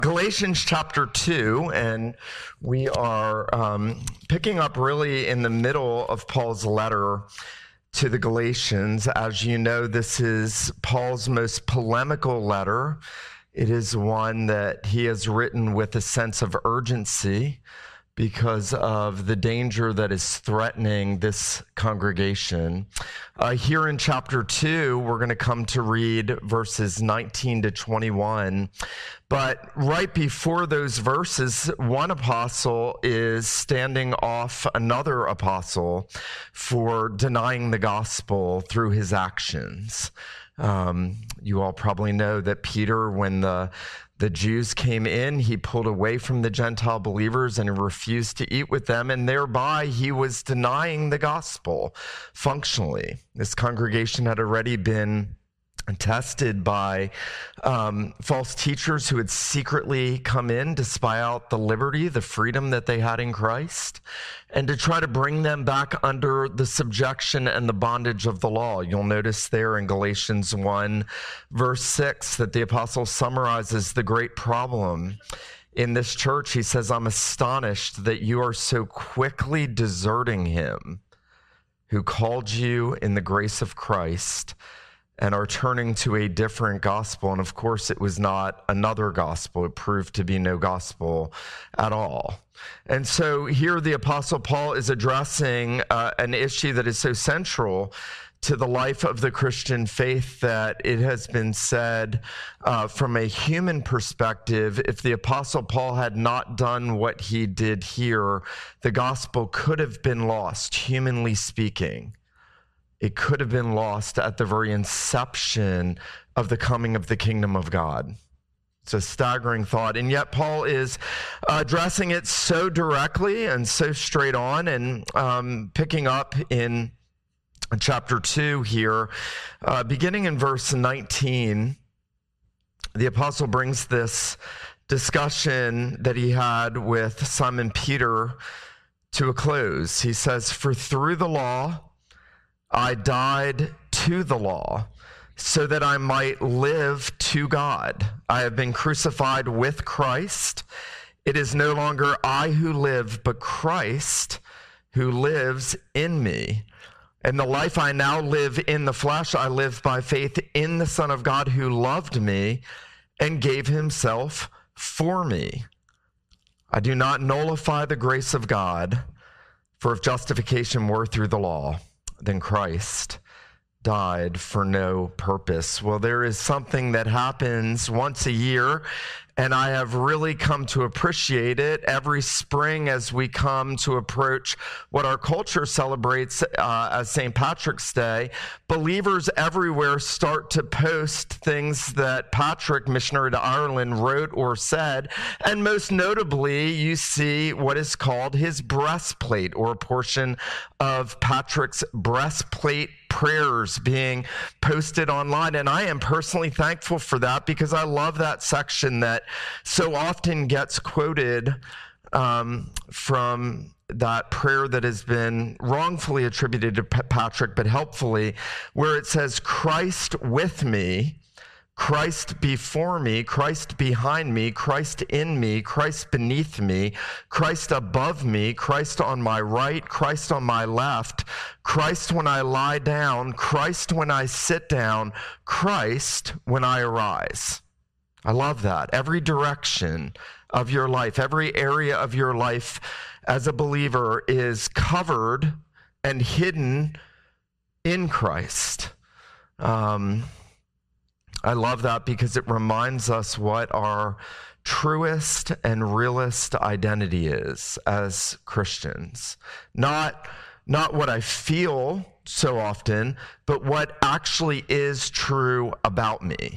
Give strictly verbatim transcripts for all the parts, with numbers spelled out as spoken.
Galatians chapter two, and we are um, picking up really in the middle of Paul's letter to the Galatians. As you know, this is Paul's most polemical letter. It is one that he has written with a sense of urgency because of the danger that is threatening this congregation. Uh, here in chapter two, we're going to come to read verses nineteen to twenty-one. But right before those verses, one apostle is standing off another apostle for denying the gospel through his actions. Um, you all probably know that Peter, when the The Jews came in, he pulled away from the Gentile believers and refused to eat with them, and thereby he was denying the gospel functionally. This congregation had already been tested by um, false teachers who had secretly come in to spy out the liberty, the freedom that they had in Christ, and to try to bring them back under the subjection and the bondage of the law. You'll notice there in Galatians one, verse six, that the apostle summarizes the great problem in this church. He says, "I'm astonished that you are so quickly deserting him who called you in the grace of Christ and are turning to a different gospel." And of course, it was not another gospel. It proved to be no gospel at all. And so here the Apostle Paul is addressing uh, an issue that is so central to the life of the Christian faith that it has been said uh, from a human perspective, if the Apostle Paul had not done what he did here, the gospel could have been lost, humanly speaking. It could have been lost at the very inception of the coming of the kingdom of God. It's a staggering thought. And yet Paul is addressing it so directly and so straight on, and um, picking up in chapter two here, uh, beginning in verse nineteen, the apostle brings this discussion that he had with Simon Peter to a close. He says, "For through the law, I died to the law, so that I might live to God. I have been crucified with Christ. It is no longer I who live, but Christ who lives in me. And the life I now live in the flesh, I live by faith in the Son of God who loved me and gave himself for me. I do not nullify the grace of God, for if justification were through the law, then Christ died for no purpose." Well, there is something that happens once a year, and I have really come to appreciate it every spring as we come to approach what our culture celebrates uh, as Saint Patrick's Day. Believers everywhere start to post things that Patrick, missionary to Ireland, wrote or said, and most notably, you see what is called his breastplate, or a portion of Patrick's breastplate prayers being posted online. And I am personally thankful for that, because I love that section that so often gets quoted um, from that prayer that has been wrongfully attributed to P- Patrick, but helpfully, where it says, "Christ with me, Christ before me, Christ behind me, Christ in me, Christ beneath me, Christ above me, Christ on my right, Christ on my left, Christ when I lie down, Christ when I sit down, Christ when I arise." I love that. Every direction of your life, every area of your life as a believer is covered and hidden in Christ. Um, I love that because it reminds us what our truest and realest identity is as Christians. Not, not what I feel so often, but what actually is true about me.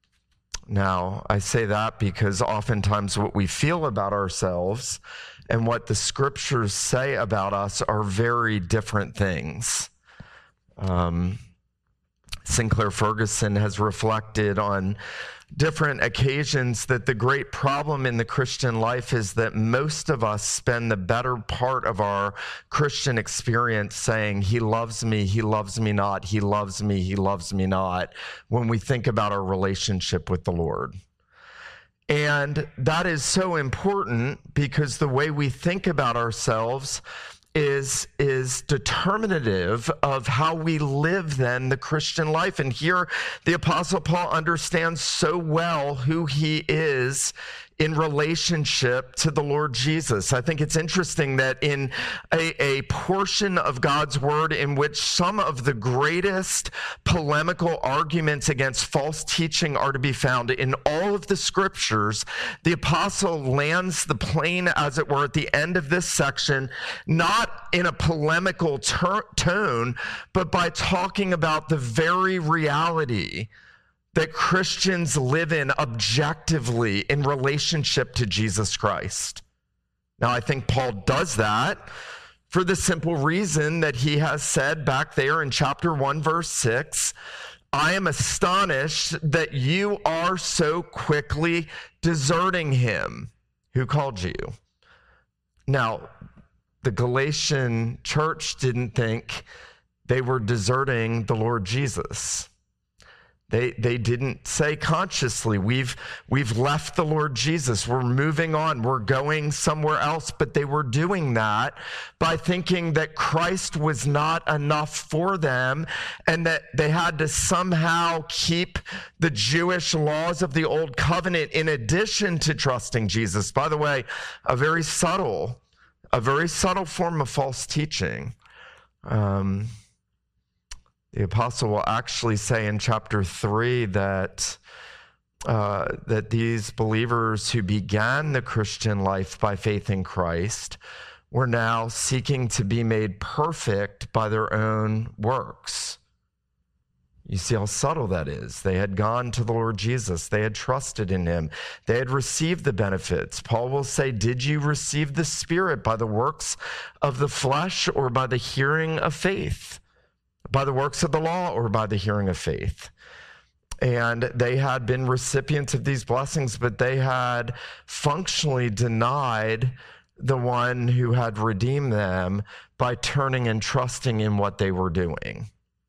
Now, I say that because oftentimes what we feel about ourselves and what the scriptures say about us are very different things. Um, Sinclair Ferguson has reflected on different occasions that the great problem in the Christian life is that most of us spend the better part of our Christian experience saying, "He loves me, he loves me not, he loves me, he loves me not," when we think about our relationship with the Lord. And that is so important because the way we think about ourselves is, is determinative of how we live then the Christian life. And here the Apostle Paul understands so well who he is in relationship to the Lord Jesus. I think it's interesting that in a, a portion of God's word in which some of the greatest polemical arguments against false teaching are to be found in all of the scriptures, the apostle lands the plane, as it were, at the end of this section, not in a polemical ter- tone, but by talking about the very reality that Christians live in objectively in relationship to Jesus Christ. Now, I think Paul does that for the simple reason that he has said back there in chapter one, verse six, I am astonished that you are so quickly deserting him who called you. Now, the Galatian church didn't think they were deserting the Lord Jesus. They, they didn't say consciously, we've, we've left the Lord Jesus, we're moving on, we're going somewhere else, but they were doing that by thinking that Christ was not enough for them and that they had to somehow keep the Jewish laws of the Old Covenant in addition to trusting Jesus. By the way, a very subtle, a very subtle form of false teaching. Um, The apostle will actually say in chapter three that uh, that these believers who began the Christian life by faith in Christ were now seeking to be made perfect by their own works. You see how subtle that is. They had gone to the Lord Jesus. They had trusted in him. They had received the benefits. Paul will say, did you receive the Spirit by the works of the flesh or by the hearing of faith? By the works of the law or by the hearing of faith? And they had been recipients of these blessings, but they had functionally denied the one who had redeemed them by turning and trusting in what they were doing.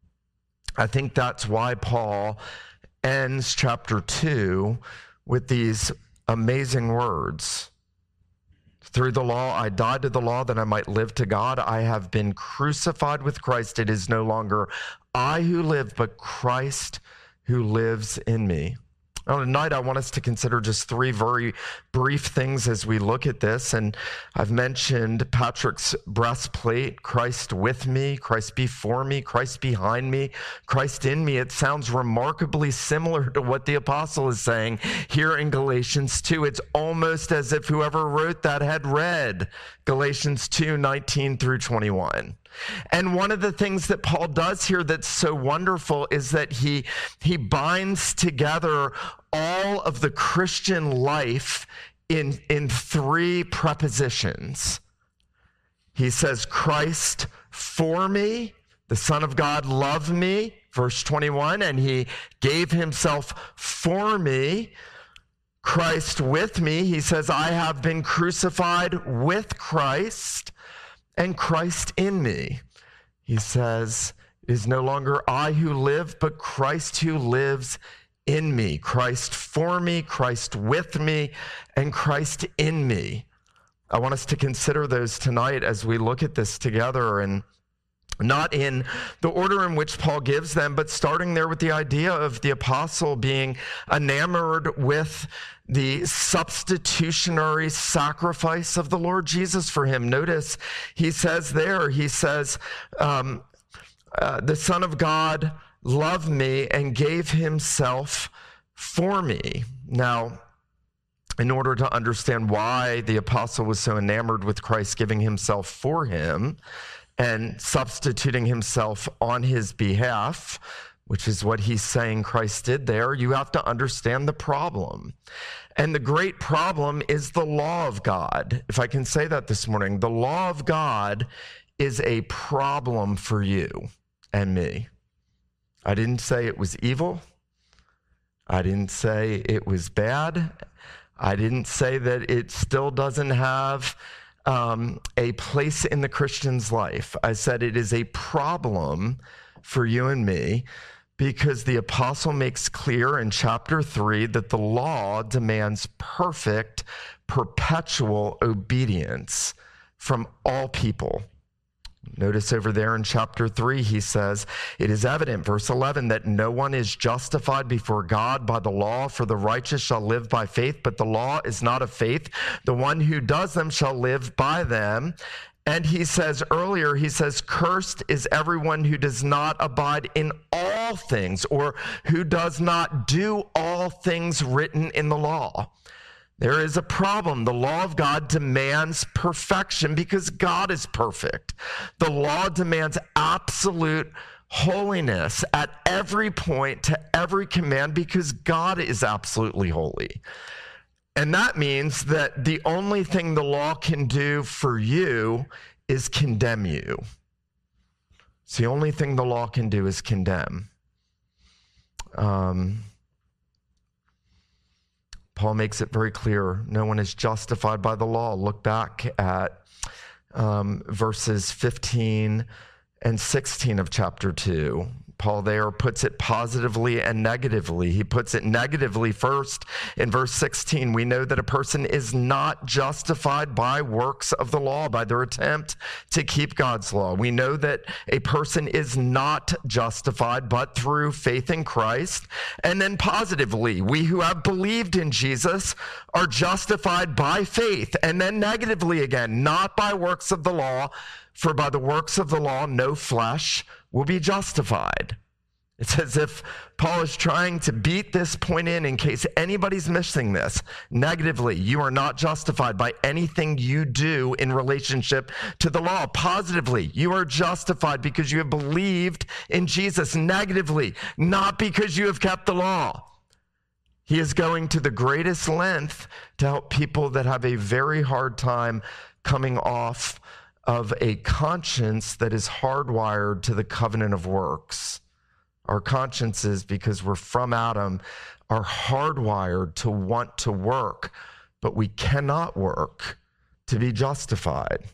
I think that's why Paul ends chapter two with these amazing words. Through the law, I died to the law that I might live to God. I have been crucified with Christ. It is no longer I who live, but Christ who lives in me. Now, tonight, I want us to consider just three very brief things as we look at this. And I've mentioned Patrick's breastplate, Christ with me, Christ before me, Christ behind me, Christ in me. It sounds remarkably similar to what the apostle is saying here in Galatians two. It's almost as if whoever wrote that had read Galatians two, nineteen through twenty-one. And one of the things that Paul does here that's so wonderful is that he, he binds together all of the Christian life in, in three prepositions. He says, Christ for me, the Son of God loved me, verse twenty-one, and he gave himself for me. Christ with me, he says, I have been crucified with Christ. And Christ in me. He says, it is no longer I who live, but Christ who lives in me. Christ for me, Christ with me, and Christ in me. I want us to consider those tonight as we look at this together, and not in the order in which Paul gives them, but starting there with the idea of the apostle being enamored with the substitutionary sacrifice of the Lord Jesus for him. Notice he says there, he says, um, uh, the Son of God loved me and gave himself for me. Now, in order to understand why the apostle was so enamored with Christ giving himself for him and substituting himself on his behalf, which is what he's saying Christ did there, you have to understand the problem. And the great problem is the law of God. If I can say that this morning, the law of God is a problem for you and me. I didn't say it was evil. I didn't say it was bad. I didn't say that it still doesn't have um, a place in the Christian's life. I said it is a problem for you and me because the apostle makes clear in chapter three that the law demands perfect, perpetual obedience from all people. Notice over there in chapter three, he says, it is evident, verse eleven, that no one is justified before God by the law, for the righteous shall live by faith, but the law is not of faith. The one who does them shall live by them. And he says earlier, he says, cursed is everyone who does not abide in all things, or who does not do all things written in the law. There is a problem. The law of God demands perfection because God is perfect. The law demands absolute holiness at every point to every command because God is absolutely holy. And that means that the only thing the law can do for you is condemn you. It's the only thing the law can do is condemn. Um... Paul makes it very clear, no one is justified by the law. Look back at um, verses fifteen and sixteen of chapter two. Paul there puts it positively and negatively. He puts it negatively first in verse sixteen. We know that a person is not justified by works of the law, by their attempt to keep God's law. We know that a person is not justified but through faith in Christ. And then positively, we who have believed in Jesus are justified by faith. And then negatively again, not by works of the law, for by the works of the law no flesh will be justified. It's as if Paul is trying to beat this point in in case anybody's missing this. Negatively, you are not justified by anything you do in relationship to the law. Positively, you are justified because you have believed in Jesus. Negatively, not because you have kept the law. He is going to the greatest length to help people that have a very hard time coming off of a conscience that is hardwired to the covenant of works. Our consciences, because we're from Adam, are hardwired to want to work, but we cannot work to be justified.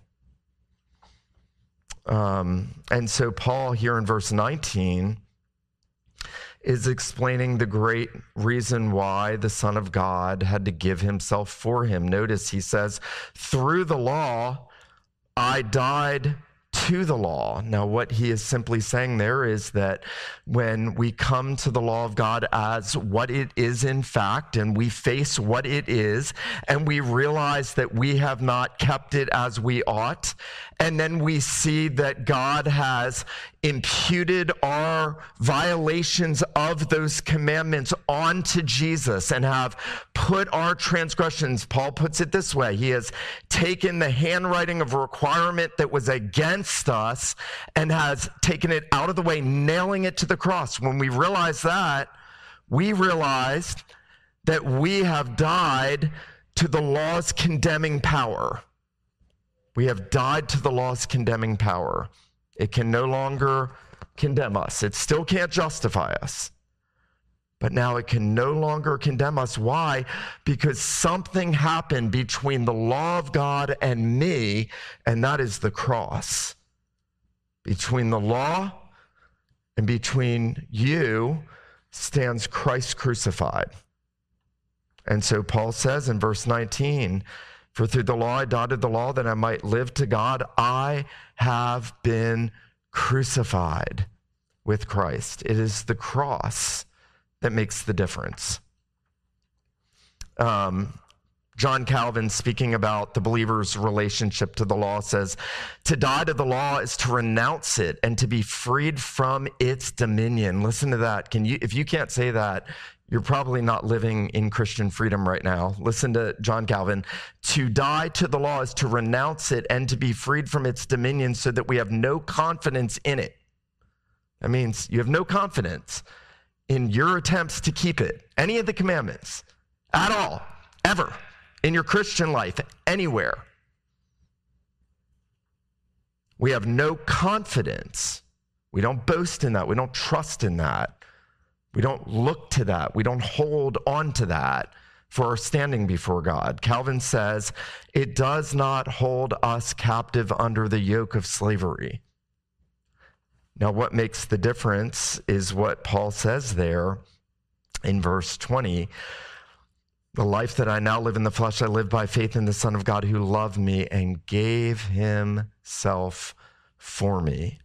Um, and so Paul here in verse nineteen is explaining the great reason why the Son of God had to give himself for him. Notice he says, through the law, I died to the law. Now, what he is simply saying there is that when we come to the law of God as what it is in fact, and we face what it is, and we realize that we have not kept it as we ought, and then we see that God has imputed our violations of those commandments onto Jesus and have put our transgressions, Paul puts it this way, he has taken the handwriting of a requirement that was against us and has taken it out of the way, nailing it to the cross. When we realize that, we realized that we have died to the law's condemning power. We have died to the law's condemning power. It can no longer condemn us. It still can't justify us. But now it can no longer condemn us. Why? Because something happened between the law of God and me, and that is the cross. Between the law and between you stands Christ crucified. And so Paul says in verse nineteen, for through the law I died to the law that I might live to God. I have been crucified with Christ. It is the cross that makes the difference. Um, John Calvin, speaking about the believer's relationship to the law, says, to die to the law is to renounce it and to be freed from its dominion. Listen to that. Can you, if you can't say that, you're probably not living in Christian freedom right now. Listen to John Calvin. To die to the law is to renounce it and to be freed from its dominion so that we have no confidence in it. That means you have no confidence in your attempts to keep it, any of the commandments, at all, ever, in your Christian life, anywhere. We have no confidence. We don't boast in that. We don't trust in that. We don't look to that. We don't hold on to that for our standing before God. Calvin says, it does not hold us captive under the yoke of slavery. Now, what makes the difference is what Paul says there in verse twenty. The life that I now live in the flesh, I live by faith in the Son of God who loved me and gave himself for me.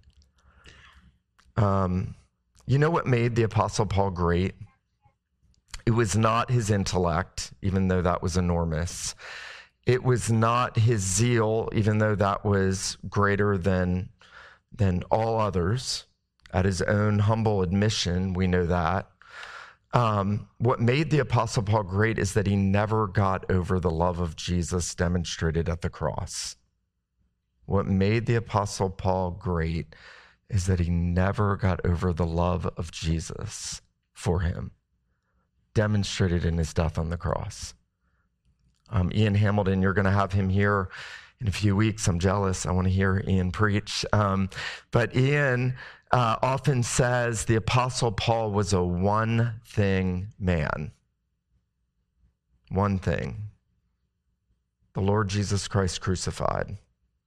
Um, you know what made the Apostle Paul great? It was not his intellect, even though that was enormous. It was not his zeal, even though that was greater than, than all others. At his own humble admission, we know that. Um, what made the Apostle Paul great is that he never got over the love of Jesus demonstrated at the cross. What made the Apostle Paul great is that he never got over the love of Jesus for him, demonstrated in his death on the cross. Um, Ian Hamilton, you're going to have him here in a few weeks. I'm jealous. I want to hear Ian preach. Um, but Ian uh, often says the Apostle Paul was a one-thing man. One thing. The Lord Jesus Christ crucified.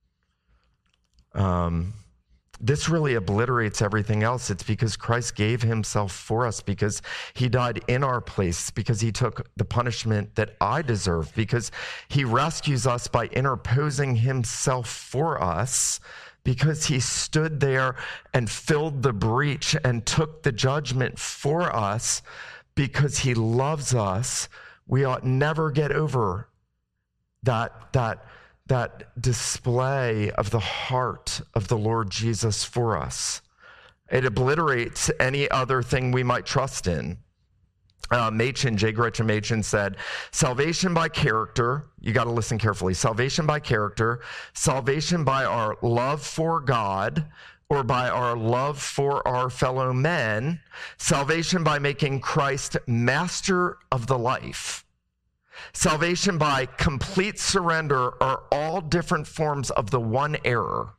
Um, this really obliterates everything else. It's because Christ gave himself for us, because he died in our place, because he took the punishment that I deserve, because he rescues us by interposing himself for us, because he stood there and filled the breach and took the judgment for us, because he loves us. We ought never get over that, that, that display of the heart of the Lord Jesus for us. It obliterates any other thing we might trust in. Uh, Machen, J. Gretchen Machen said, salvation by character, you got to listen carefully, salvation by character, salvation by our love for God, or by our love for our fellow men, salvation by making Christ master of the life, salvation by complete surrender are all different forms of the one error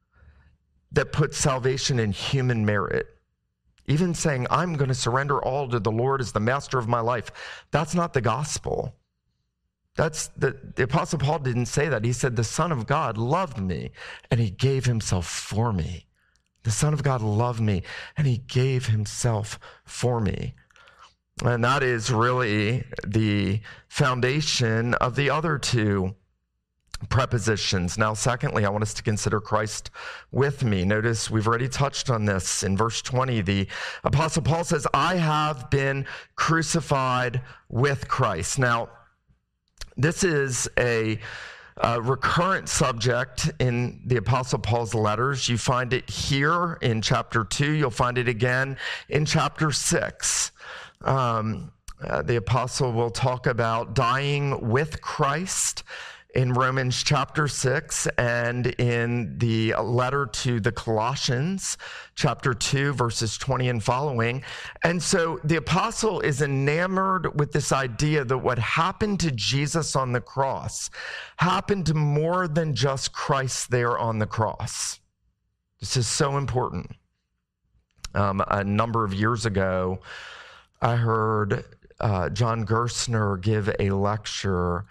that puts salvation in human merit. Even saying, I'm going to surrender all to the Lord as the master of my life, that's not the gospel. That's the, the Apostle Paul didn't say that. He said, the Son of God loved me, and he gave himself for me. The Son of God loved me, and he gave himself for me. And that is really the foundation of the other two prepositions. Now, secondly, I want us to consider Christ with me. Notice we've already touched on this. In verse twenty, the Apostle Paul says, I have been crucified with Christ. Now, this is a Uh, recurrent subject in the Apostle Paul's letters. You find it here in chapter two. You'll find it again in chapter six. Um, uh, the apostle will talk about dying with Christ in Romans chapter six, and in the letter to the Colossians, chapter two, verses twenty and following. And so the apostle is enamored with this idea that what happened to Jesus on the cross happened to more than just Christ there on the cross. This is so important. Um, a number of years ago, I heard uh, John Gerstner give a lecture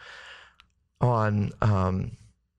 on um,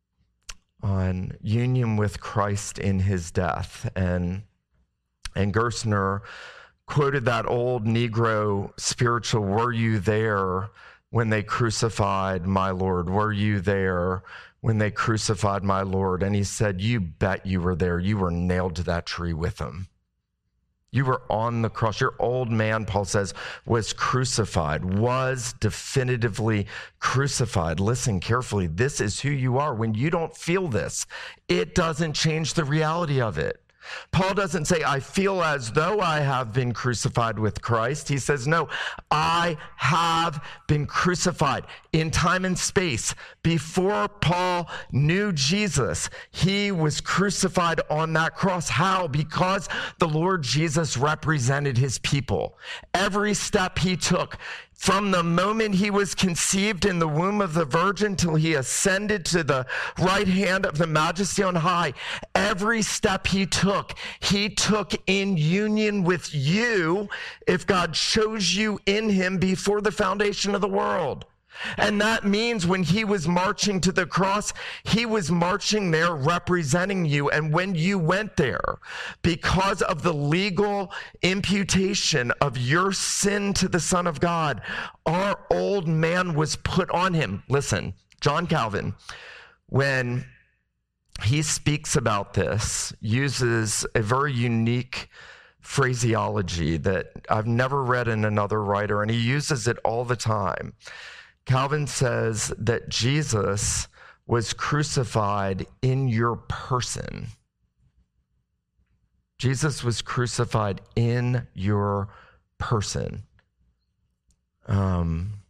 on union with Christ in his death. And, and Gerstner quoted that old Negro spiritual, were you there when they crucified my Lord? Were you there when they crucified my Lord? And he said, you bet you were there. You were nailed to that tree with him. You were on the cross. Your old man, Paul says, was crucified, was definitively crucified. Listen carefully. This is who you are. When you don't feel this, it doesn't change the reality of it. Paul doesn't say, I feel as though I have been crucified with Christ. He says, no, I have been crucified in time and space. Before Paul knew Jesus, he was crucified on that cross. How? Because the Lord Jesus represented his people. Every step he took, from the moment he was conceived in the womb of the Virgin till he ascended to the right hand of the Majesty on high, every step he took, he took in union with you if God chose you in him before the foundation of the world. And that means when he was marching to the cross, he was marching there representing you. And when you went there, because of the legal imputation of your sin to the Son of God, our old man was put on him. Listen, John Calvin, when he speaks about this, uses a very unique phraseology that I've never read in another writer, and he uses it all the time. Calvin says that Jesus was crucified in your person. Jesus was crucified in your person. Um,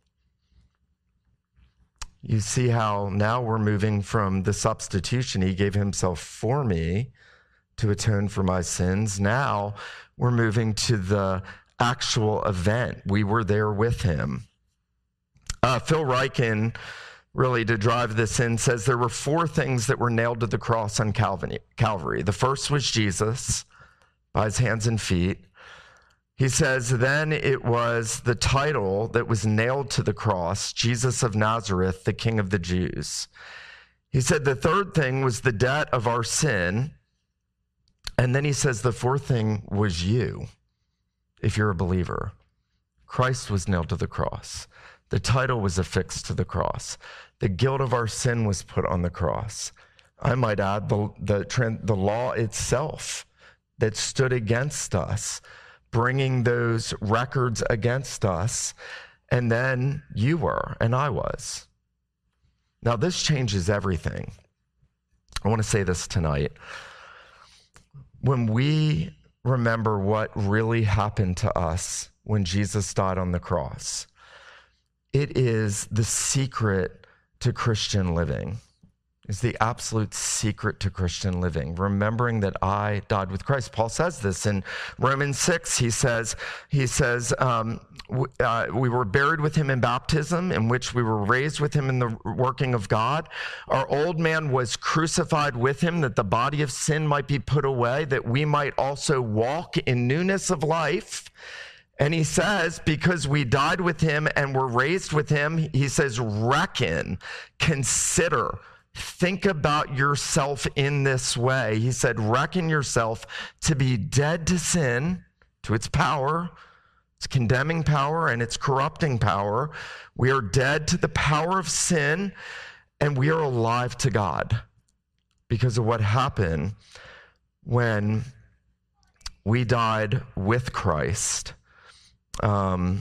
you see how now we're moving from the substitution. He gave himself for me to atone for my sins. Now we're moving to the actual event. We were there with him. Uh, Phil Ryken, really to drive this in, says there were four things that were nailed to the cross on Calvary. The first was Jesus by his hands and feet. He says then it was the title that was nailed to the cross, Jesus of Nazareth, the King of the Jews. He said the third thing was the debt of our sin. And then he says the fourth thing was you, if you're a believer. Christ was nailed to the cross. The title was affixed to the cross. The guilt of our sin was put on the cross. I might add the, the, the law itself that stood against us, bringing those records against us, and then you were, and I was. Now, this changes everything. I want to say this tonight. When we remember what really happened to us when Jesus died on the cross, it is the secret to Christian living. It's the absolute secret to Christian living, remembering that I died with Christ. Paul says this in Romans six. He says, he says, um, uh, we were buried with him in baptism, in which we were raised with him in the working of God. Our old man was crucified with him, that the body of sin might be put away, that we might also walk in newness of life. And he says, because we died with him and were raised with him, he says, reckon, consider, think about yourself in this way. He said, reckon yourself to be dead to sin, to its power, its condemning power and its corrupting power. We are dead to the power of sin, and we are alive to God because of what happened when we died with Christ. Um,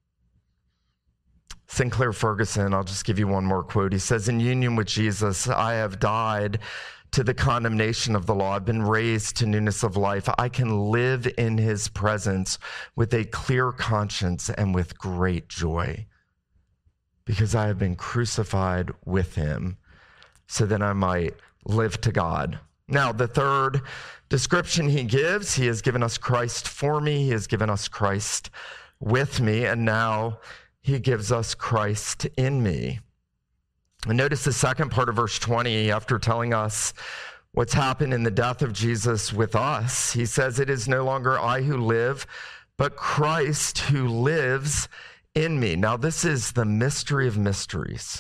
Sinclair Ferguson, I'll just give you one more quote. He says, in union with Jesus, I have died to the condemnation of the law. I've been raised to newness of life. I can live in his presence with a clear conscience and with great joy because I have been crucified with him so that I might live to God. Now, the third description he gives, he has given us Christ for me. He has given us Christ with me, and now he gives us Christ in me. And notice the second part of verse twenty, after telling us what's happened in the death of Jesus with us, he says, it is no longer I who live, but Christ who lives in me. Now, this is the mystery of mysteries.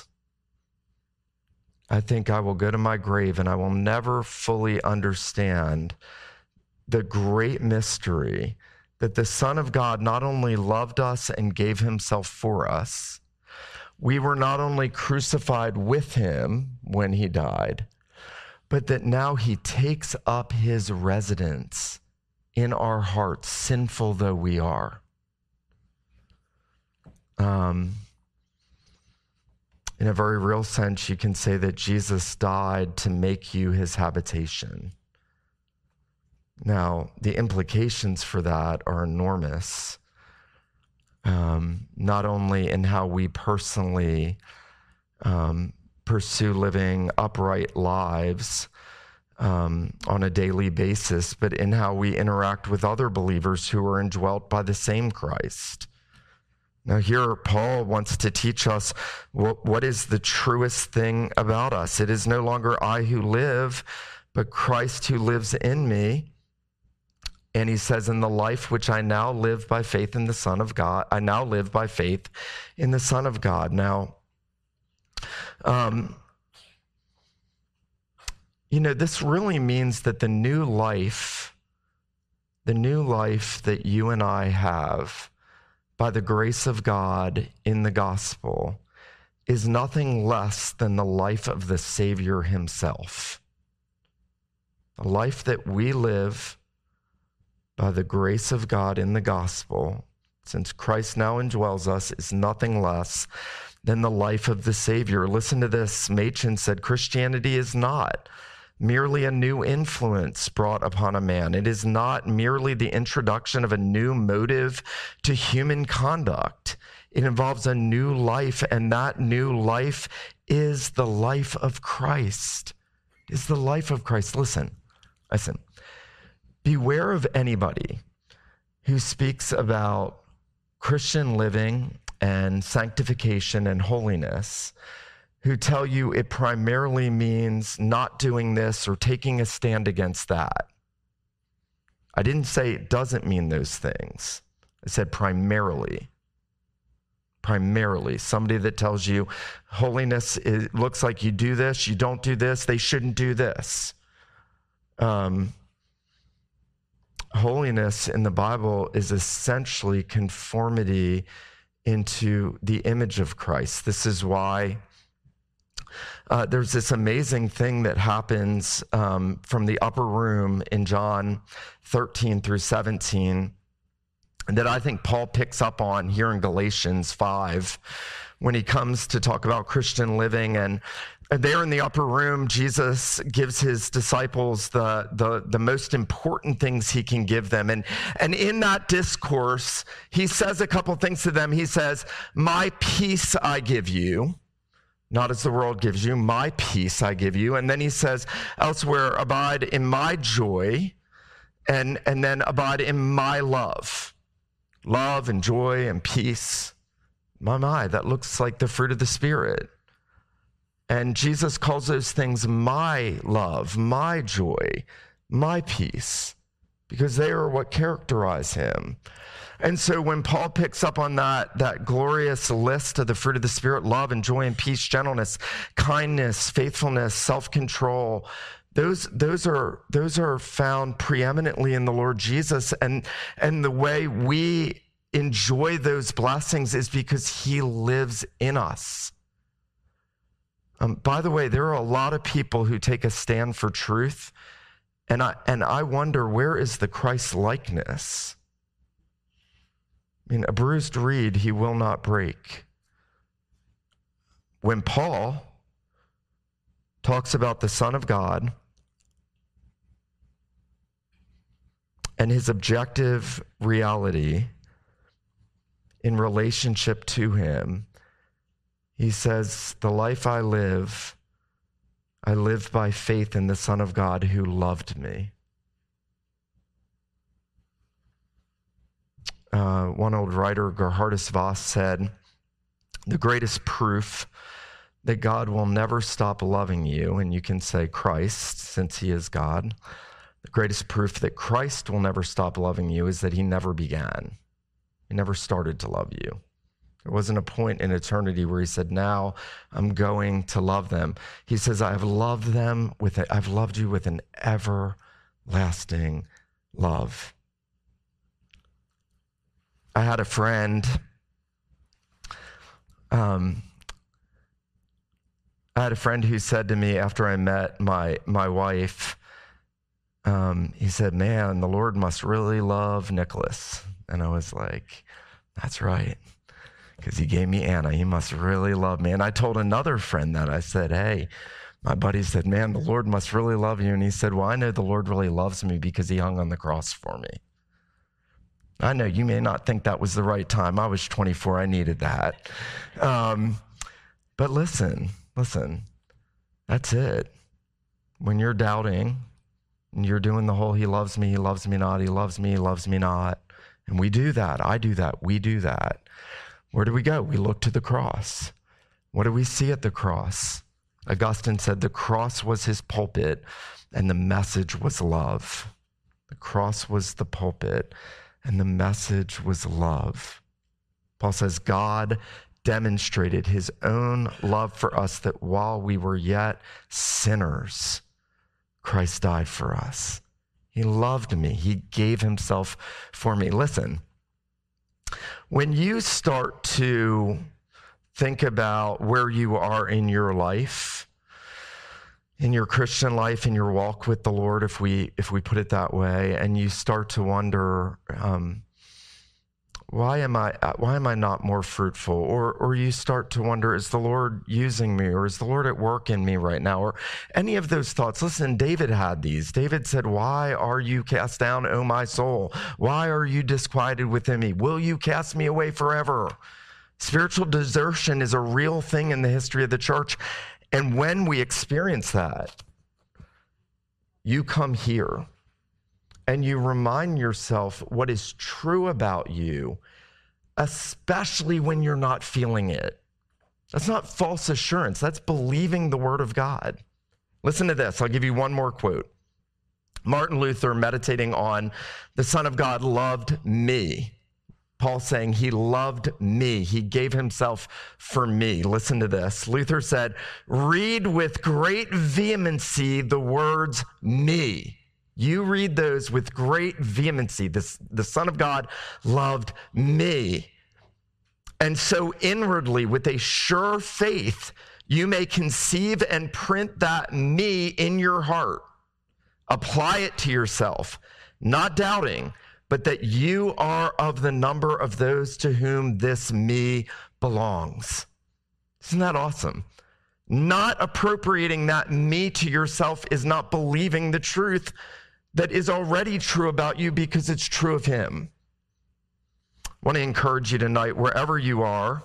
I think I will go to my grave and I will never fully understand the great mystery that the Son of God not only loved us and gave himself for us, we were not only crucified with him when he died, but that now he takes up his residence in our hearts, sinful though we are. Um, in a very real sense, you can say that Jesus died to make you his habitation. Now, the implications for that are enormous, um, not only in how we personally um, pursue living upright lives um, on a daily basis, but in how we interact with other believers who are indwelt by the same Christ. Now, here, Paul wants to teach us what, what is the truest thing about us. It is no longer I who live, but Christ who lives in me. And he says, in the life which I now live by faith in the Son of God, I now live by faith in the Son of God. Now, Um, you know, this really means that the new life, the new life that you and I have by the grace of God in the gospel is nothing less than the life of the Savior himself. A life that we live by the grace of God in the gospel, since Christ now indwells us, is nothing less than the life of the Savior. Listen to this. Machen said, Christianity is not merely a new influence brought upon a man. It is not merely the introduction of a new motive to human conduct. It involves a new life, and that new life is the life of Christ. Is the life of Christ. Listen, listen. Beware of anybody who speaks about Christian living and sanctification and holiness, who tell you it primarily means not doing this or taking a stand against that. I didn't say it doesn't mean those things. I said primarily. Primarily. Somebody that tells you holiness is, looks like you do this, you don't do this, they shouldn't do this. Um, holiness in the Bible is essentially conformity into the image of Christ. This is why Uh, there's this amazing thing that happens um, from the upper room in John thirteen through seventeen that I think Paul picks up on here in Galatians five when he comes to talk about Christian living. And, and there in the upper room, Jesus gives his disciples the, the, the most important things he can give them. And, and in that discourse, he says a couple things to them. He says, my peace I give you. Not as the world gives you, my peace I give you. And then he says elsewhere, abide in my joy, and, and then abide in my love. Love and joy and peace. My, my, that looks like the fruit of the Spirit. And Jesus calls those things my love, my joy, my peace, because they are what characterize him. And so when Paul picks up on that, that glorious list of the fruit of the Spirit, love and joy and peace, gentleness, kindness, faithfulness, self-control, those, those are, those are found preeminently in the Lord Jesus. And, and the way we enjoy those blessings is because he lives in us. Um, by the way, there are a lot of people who take a stand for truth. And I, and I wonder, where is the Christ likeness? I mean, a bruised reed he will not break. When Paul talks about the Son of God and his objective reality in relationship to him, he says, the life I live, I live by faith in the Son of God who loved me. Uh, one old writer, Gerhardus Voss, said, the greatest proof that God will never stop loving you, and you can say Christ, since he is God, the greatest proof that Christ will never stop loving you is that he never began. He never started to love you. There wasn't a point in eternity where he said, now I'm going to love them. He says, I've loved them with, a, I've loved you with an everlasting love. I had a friend, um, I had a friend who said to me after I met my, my wife, um, he said, man, the Lord must really love Nicholas. And I was like, that's right, because he gave me Anna. He must really love me. And I told another friend that. I said, hey, my buddy said, man, the Lord must really love you. And he said, well, I know the Lord really loves me because he hung on the cross for me. I know you may not think that was the right time. I was twenty-four. I needed that. Um, but listen, listen, that's it. When you're doubting and you're doing the whole, he loves me, he loves me not, he loves me, he loves me not. And we do that. I do that. We do that. Where do we go? We look to the cross. What do we see at the cross? Augustine said the cross was his pulpit and the message was love. The cross was the pulpit and the message was love. Paul says, God demonstrated his own love for us, that while we were yet sinners, Christ died for us. He loved me. He gave himself for me. Listen, when you start to think about where you are in your life, in your Christian life, in your walk with the Lord, if we if we put it that way, and you start to wonder, um, why am I why am I not more fruitful? Or or you start to wonder, is the Lord using me, or is the Lord at work in me right now? Or any of those thoughts. Listen, David had these. David said, "Why are you cast down, O my soul? Why are you disquieted within me? Will you cast me away forever?" Spiritual desertion is a real thing in the history of the church. And when we experience that, you come here and you remind yourself what is true about you, especially when you're not feeling it. That's not false assurance. That's believing the word of God. Listen to this. I'll give you one more quote. Martin Luther, meditating on the Son of God, loved me. Paul saying he loved me. He gave himself for me. Listen to this. Luther said, read with great vehemency the words me. You read those with great vehemency. This, the Son of God loved me. And so inwardly, with a sure faith, you may conceive and print that me in your heart. Apply it to yourself, not doubting, but that you are of the number of those to whom this me belongs. Isn't that awesome? Not appropriating that me to yourself is not believing the truth that is already true about you because it's true of him. I want to encourage you tonight, wherever you are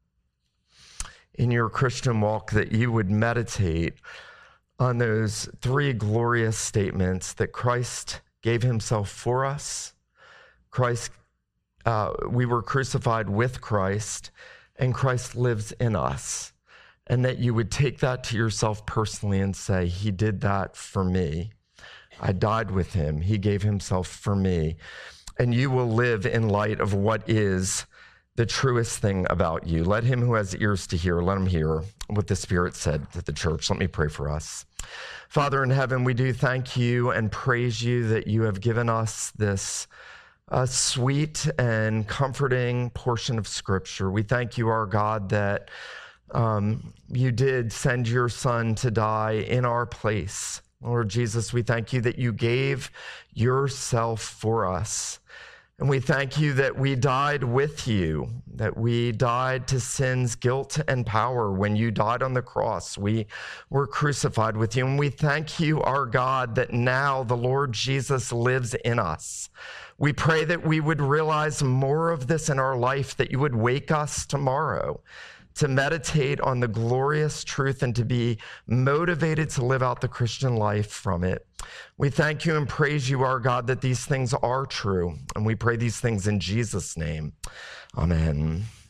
in your Christian walk, that you would meditate on those three glorious statements: that Christ gave himself for us, Christ, uh, we were crucified with Christ, and Christ lives in us. And that you would take that to yourself personally and say, he did that for me. I died with him. He gave himself for me. And you will live in light of what is the truest thing about you. Let him who has ears to hear, let him hear what the Spirit said to the church. Let me pray for us. Father in heaven, we do thank you and praise you that you have given us this a sweet and comforting portion of Scripture. We thank you, our God, that um, you did send your Son to die in our place. Lord Jesus, we thank you that you gave yourself for us. And we thank you that we died with you, that we died to sin's guilt and power. When you died on the cross, we were crucified with you. And we thank you, our God, that now the Lord Jesus lives in us. We pray that we would realize more of this in our life, that you would wake us tomorrow to meditate on the glorious truth and to be motivated to live out the Christian life from it. We thank you and praise you, our God, that these things are true. And we pray these things in Jesus' name. Amen.